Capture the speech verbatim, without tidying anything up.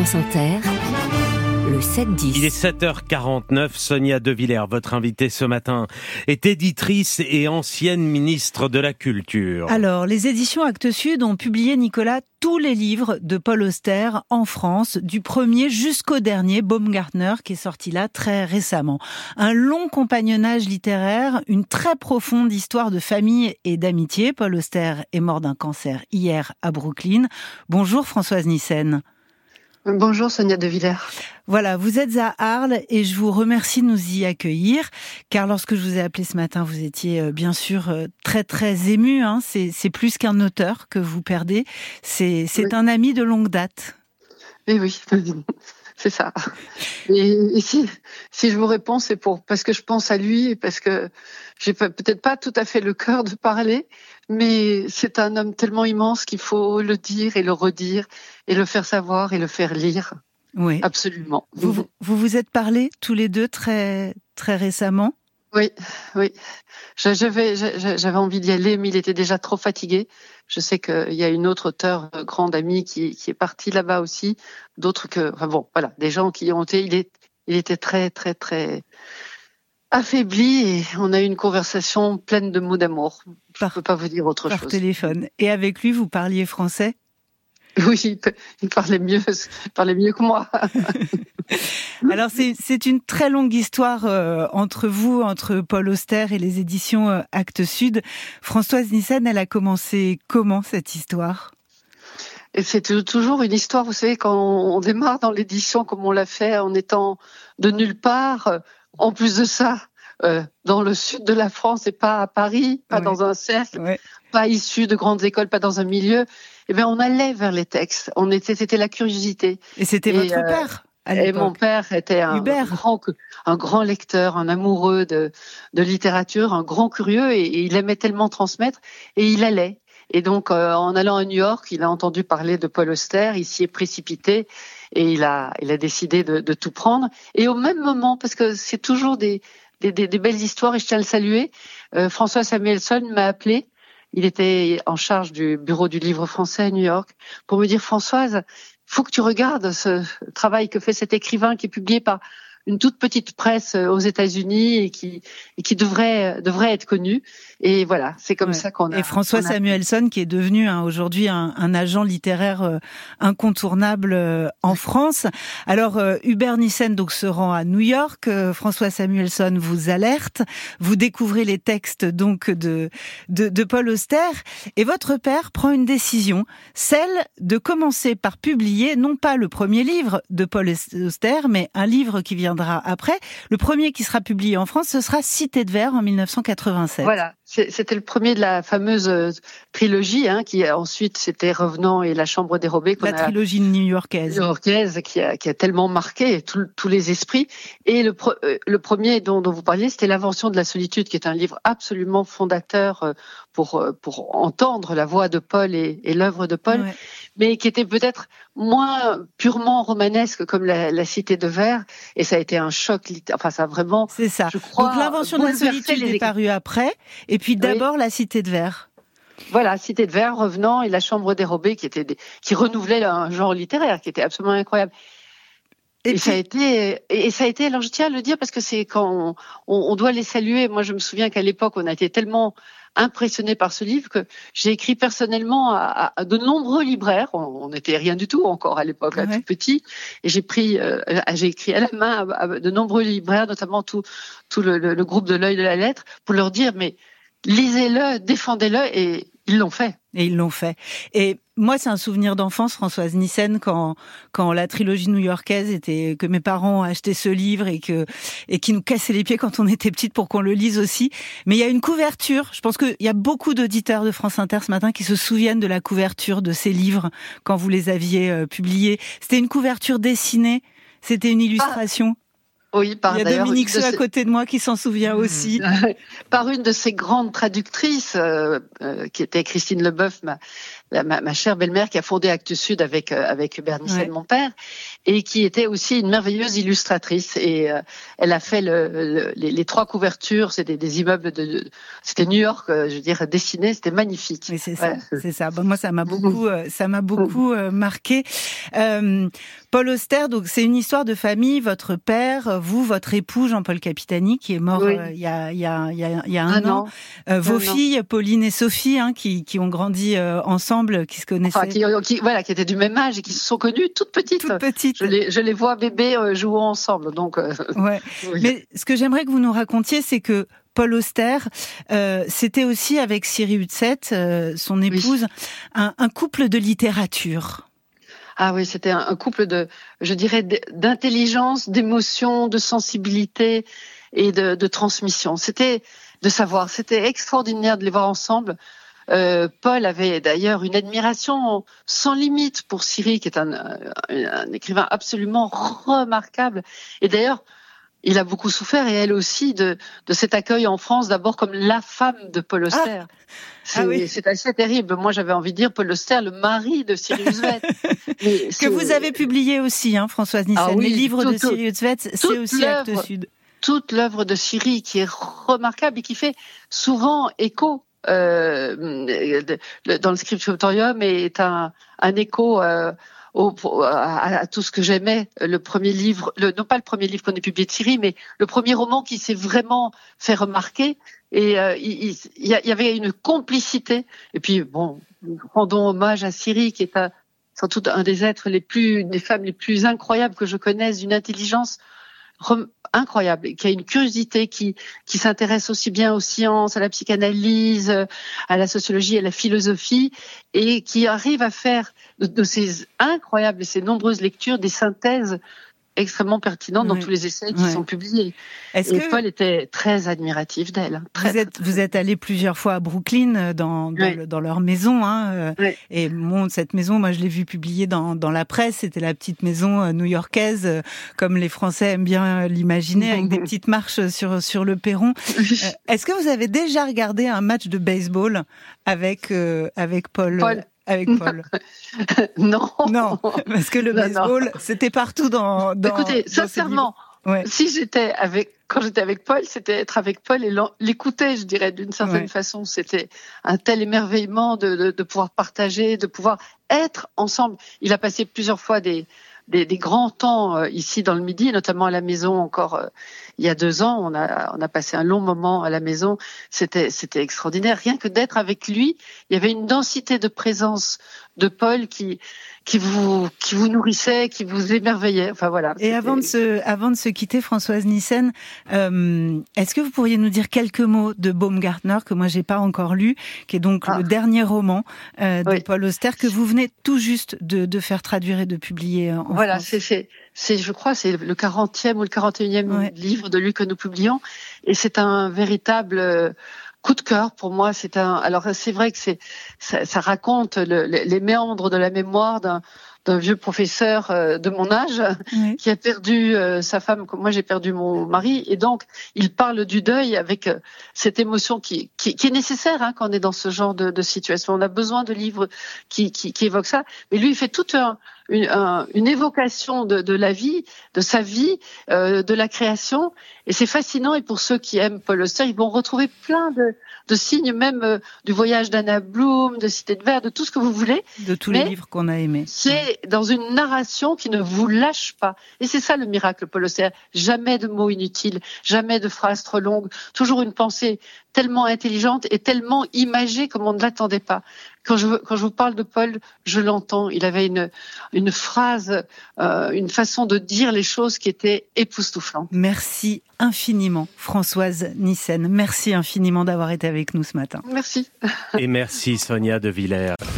France Inter, le sept dix. Il est sept heures quarante-neuf, Sonia De Villers, votre invitée ce matin, est éditrice et ancienne ministre de la Culture. Alors, les éditions Actes Sud ont publié, Nicolas, tous les livres de Paul Auster en France, du premier jusqu'au dernier, Baumgartner, qui est sorti là très récemment. Un long compagnonnage littéraire, une très profonde histoire de famille et d'amitié. Paul Auster est mort d'un cancer hier à Brooklyn. Bonjour Françoise Nyssen. Bonjour Sonia De Villers. Voilà, vous êtes à Arles et je vous remercie de nous y accueillir, car lorsque je vous ai appelé ce matin, vous étiez bien sûr très très ému. Hein. C'est, c'est plus qu'un auteur que vous perdez, c'est, c'est oui. un ami de longue date. Oui, oui, c'est ça. Et, et si, si je vous réponds, c'est pour parce que je pense à lui et parce que j'ai peut-être pas tout à fait le cœur de parler, mais c'est un homme tellement immense qu'il faut le dire et le redire et le faire savoir et le faire lire. Oui, absolument. Vous vous, vous, vous êtes parlé tous les deux très très récemment. Oui, oui. J'avais, j'avais envie d'y aller, mais il était déjà trop fatigué. Je sais qu'il y a une autre auteure grande amie qui, qui est partie là-bas aussi. D'autres que, enfin bon, voilà, des gens qui ont été. Il, est, il était très, très, très affaibli et on a eu une conversation pleine de mots d'amour. Je ne peux pas vous dire autre par chose. Par téléphone. Et avec lui, vous parliez français ? Oui, il parlait mieux, il parlait mieux que moi. Alors c'est c'est une très longue histoire euh, entre vous, entre Paul Auster et les éditions euh, Actes Sud. Françoise Nyssen, elle a commencé comment cette histoire ? Et c'est toujours une histoire, vous savez, quand on démarre dans l'édition comme on l'a fait en étant de nulle part, en plus de ça, euh, dans le sud de la France et pas à Paris, pas ouais. dans un cercle, ouais. pas issu de grandes écoles, pas dans un milieu. Eh bien, on allait vers les textes. On était, c'était la curiosité. Et c'était et votre euh, père à l'époque. Et mon père était un Hubert. grand, un grand lecteur, un amoureux de, de littérature, un grand curieux, et, et il aimait tellement transmettre. Et il allait. Et donc, euh, en allant à New York, il a entendu parler de Paul Auster. Il s'y est précipité et il a, il a décidé de, de tout prendre. Et au même moment, parce que c'est toujours des, des, des, des belles histoires, et je tiens à le saluer, euh, François Samuelson m'a appelé. Il était en charge du bureau du livre français à New York pour me dire « Françoise, faut que tu regardes ce travail que fait cet écrivain qui est publié par une toute petite presse aux États-Unis et qui, et qui devrait, devrait être connu. » Et voilà, c'est comme ouais. ça qu'on a... Et François a... Samuelson, qui est devenu hein, aujourd'hui un, un agent littéraire euh, incontournable euh, en France. Alors, euh, Hubert Nyssen donc, se rend à New York. Euh, François Samuelson vous alerte. Vous découvrez les textes donc de, de, de Paul Auster. Et votre père prend une décision, celle de commencer par publier, non pas le premier livre de Paul Auster, mais un livre qui viendra après. Le premier qui sera publié en France, ce sera Cité de Vers en mille neuf cent quatre-vingt-sept. Voilà. C'était le premier de la fameuse euh, trilogie, hein, qui ensuite c'était Revenant et La Chambre dérobée. La trilogie new-yorkaise. New-yorkaise qui a, qui a tellement marqué tous les esprits. Et le, pro, euh, le premier dont, dont vous parliez, c'était L'Invention de la solitude, qui est un livre absolument fondateur euh, pour pour entendre la voix de Paul et, et l'œuvre de Paul, ouais. mais qui était peut-être moins purement romanesque comme la, la Cité de Vers. Et ça a été un choc littéraire. Enfin, ça a vraiment. C'est ça. Je crois, donc L'Invention de la solitude est parue après. Et puis d'abord oui. La Cité de Vers. Voilà, Cité de Vers, Revenant et La Chambre dérobée, qui était des, qui renouvelait un genre littéraire qui était absolument incroyable. Et, et puis... ça a été, et ça a été, alors je tiens à le dire parce que c'est quand on, on, on doit les saluer. Moi, je me souviens qu'à l'époque, on a été tellement impressionné par ce livre que j'ai écrit personnellement à, à de nombreux libraires. On n'était rien du tout encore à l'époque, ouais. tout petit, et j'ai pris, euh, j'ai écrit à la main à, à de nombreux libraires, notamment tout, tout le, le, le groupe de l'Œil de la Lettre, pour leur dire mais lisez-le, défendez-le, et ils l'ont fait. Et ils l'ont fait. Et moi, c'est un souvenir d'enfance, Françoise Nyssen, quand quand la trilogie new-yorkaise était, que mes parents achetaient ce livre et que et qui nous cassaient les pieds quand on était petite pour qu'on le lise aussi. Mais il y a une couverture. Je pense qu'il y a beaucoup d'auditeurs de France Inter ce matin qui se souviennent de la couverture de ces livres quand vous les aviez euh, publiés. C'était une couverture dessinée. C'était une illustration. Ah. Oui, par Il y a Dominique Seux à côté de moi qui s'en souvient aussi. Par une de ces grandes traductrices, euh, euh, qui était Christine Leboeuf, ma, la, ma, ma chère belle-mère qui a fondé Actes Sud avec euh, avec Hubert Nissen, ouais. mon père, et qui était aussi une merveilleuse illustratrice. Et euh, elle a fait le, le, les, les trois couvertures, c'était des immeubles de, de c'était New York, euh, je veux dire dessinés, c'était magnifique. Oui, c'est voilà. ça, c'est ça. Bon, moi, ça m'a beaucoup, euh, ça m'a beaucoup euh, marqué. Euh, Paul Auster, donc c'est une histoire de famille. Votre père, vous, votre époux Jean-Paul Capitani, qui est mort oui. euh, il y a il y a il y a, il y a un, un an. an. Euh, vos un filles, an. Pauline et Sophie, hein, qui qui ont grandi euh, ensemble, qui se connaissaient. Enfin, qui, qui voilà, qui étaient du même âge et qui se sont connues toutes petites. Toutes petites. Je les je les vois bébés euh, jouant ensemble. Donc. Euh, ouais. Oui. Mais ce que j'aimerais que vous nous racontiez, c'est que Paul Auster, euh, c'était aussi avec Siri Hutset, euh, son épouse, oui. un, un couple de littérature. Ah oui, c'était un, un couple de, je dirais, d'intelligence, d'émotion, de sensibilité et de, de transmission. C'était de savoir, c'était extraordinaire de les voir ensemble. Euh, Paul avait d'ailleurs une admiration sans limite pour Siri, qui est un, un, un écrivain absolument remarquable. Et d'ailleurs, il a beaucoup souffert, et elle aussi, de, de cet accueil en France, d'abord comme la femme de Paul Auster. Ah. C'est, ah oui. c'est assez terrible. Moi, j'avais envie de dire Paul Auster, le mari de Siri Hutset. Que vous avez publié aussi, hein, Françoise Nissen. Ah oui, les livres tout, de Siri Hutset, c'est aussi Actes Sud. Toute l'œuvre de Siri, qui est remarquable et qui fait souvent écho euh, dans le scriptorium, est un, un écho... Euh, Au, à, à tout ce que j'aimais, le premier livre, le, non pas le premier livre qu'on ait publié de Siri, mais le premier roman qui s'est vraiment fait remarquer. Et euh, il, il, il y avait une complicité. Et puis bon, rendons hommage à Siri, qui est un, sans doute un des êtres les plus, des femmes les plus incroyables que je connaisse, d'une intelligence rem, incroyable, qui a une curiosité, qui qui s'intéresse aussi bien aux sciences, à la psychanalyse, à la sociologie, à la philosophie, et qui arrive à faire de, de ces incroyables et ces nombreuses lectures des synthèses extrêmement pertinentes dans oui. tous les essais qui oui. sont publiés. Est-ce et que Paul était très admiratif d'elle. Très, vous êtes très, vous êtes allé plusieurs fois à Brooklyn dans dans, oui. le, dans leur maison, hein. Oui. Et bon, cette maison, moi je l'ai vue publiée dans dans la presse. C'était la petite maison new-yorkaise, comme les Français aiment bien l'imaginer, avec des petites marches sur sur le perron. Est-ce que vous avez déjà regardé un match de baseball avec euh, avec Paul? Paul. Avec Paul. Non. Non, parce que le non, baseball, non. c'était partout dans, dans Écoutez, dans sincèrement, ouais. si j'étais avec, quand j'étais avec Paul, c'était être avec Paul et l'écouter, je dirais, d'une certaine ouais. façon. C'était un tel émerveillement de, de, de pouvoir partager, de pouvoir être ensemble. Il a passé plusieurs fois des, des, des grands temps euh, ici dans le Midi, notamment à la maison encore euh, il y a deux ans. On a, on a passé un long moment à la maison. C'était, c'était extraordinaire. Rien que d'être avec lui, il y avait une densité de présence de Paul qui, qui vous, qui vous nourrissait, qui vous émerveillait. Enfin voilà. Et avant de se, avant de se quitter, Françoise Nissen, euh, est-ce que vous pourriez nous dire quelques mots de Baumgartner, que moi j'ai pas encore lu, qui est donc ah. le dernier roman euh, de oui. Paul Auster, que vous venez tout juste de, de faire traduire et de publier en Voilà, France. c'est, c'est, c'est, je crois, c'est le quarantième ou le quarante et unième ouais. livre de lui que nous publions, et c'est un véritable euh, coup de cœur pour moi. C'est un. Alors c'est vrai que c'est ça, ça raconte le, les, les méandres de la mémoire d'un d'un vieux professeur euh, de mon âge oui. qui a perdu euh, sa femme comme moi j'ai perdu mon mari, et donc il parle du deuil avec euh, cette émotion qui, qui qui est nécessaire hein, quand on est dans ce genre de, de situation. On a besoin de livres qui qui, qui évoquent ça, mais lui il fait toute un, une, un, une évocation de, de la vie, de sa vie, euh, de la création, et c'est fascinant. Et pour ceux qui aiment Paul Auster, ils vont retrouver plein de de signes, même euh, du voyage d'Anna Bloom, de Cité de Verre, de tout ce que vous voulez. De tous les livres qu'on a aimés. C'est dans une narration qui ne vous lâche pas. Et c'est ça le miracle, Paul Auster. Jamais de mots inutiles, jamais de phrases trop longues, toujours une pensée tellement intelligente et tellement imagée comme on ne l'attendait pas. Quand je, quand je vous parle de Paul, je l'entends. Il avait une, une phrase, euh, une façon de dire les choses qui était époustouflante. Merci infiniment, Françoise Nissen. Merci infiniment d'avoir été avec nous ce matin. Merci. Et merci, Sonia De Villers.